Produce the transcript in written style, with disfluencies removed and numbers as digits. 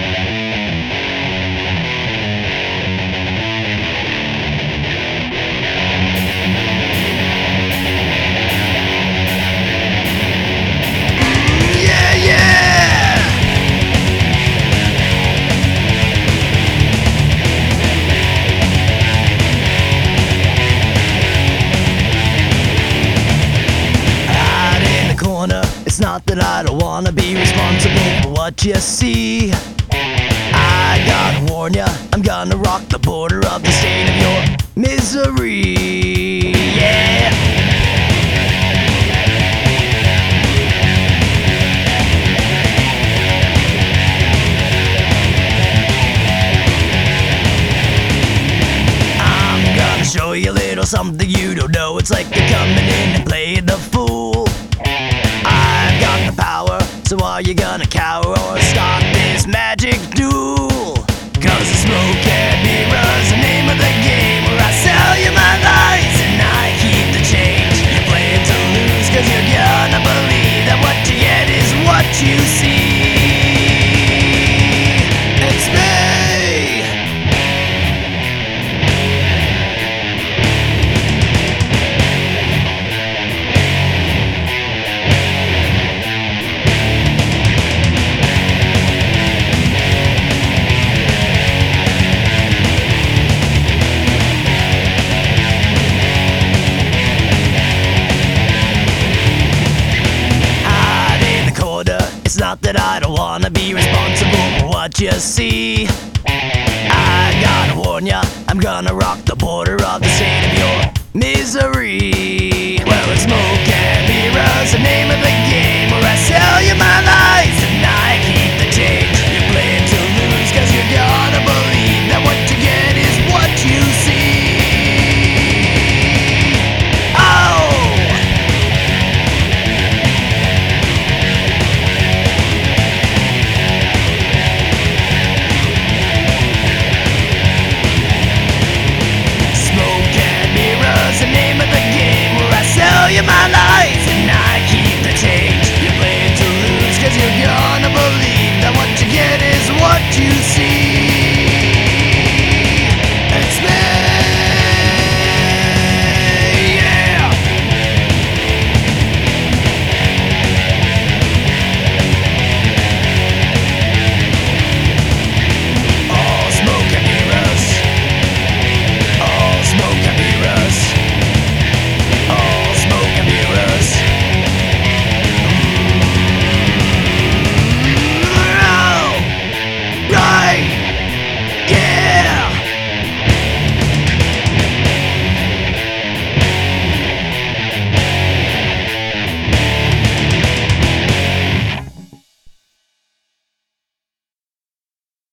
It's not that I don't wanna be responsible for what you see. I gotta warn ya, I'm gonna rock the border of the state of your misery. Yeah. I'm gonna show you a little something you don't know. It's like you're coming in and playing the fool. I've got the power, so are you gonna cower or start this magic duel? Cause the smoke and mirror's the name of the game, where I sell you my lies and I keep the change. You're playing to lose cause you're gonna believe that what you get is what you see. It's me! It's not that I don't wanna be responsible for what you see. I gotta warn ya, I'm gonna rock the border of the state of your misery. Well, it's smoke and mirrors, the name of the game, where I say